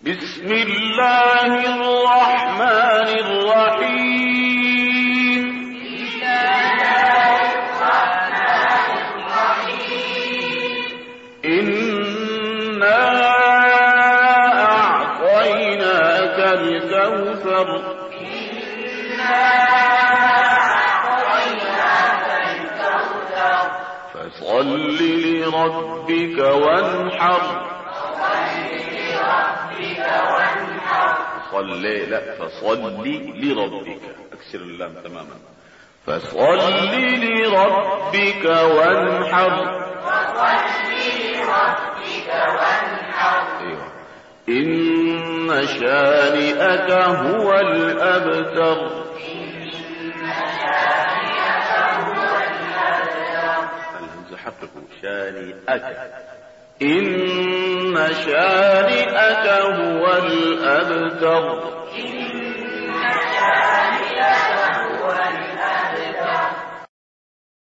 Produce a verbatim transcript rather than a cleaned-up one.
بسم الله الرحمن الرحيم. بسم الله الرحمن الرحيم. إنا أعطيناك الكوثر. إنا أعطيناك الكوثر. فصل لربك وانحر. فصل لا فصل لربك اكسر اللام تماما. فصل لربك وانحر. فصل لربك وانحر. ايوه. إن شانئك هو الأبتر. إن شانئك هو الأبتر. الهمزة حقه شانئك. إن شانئك هو الأبتر. إن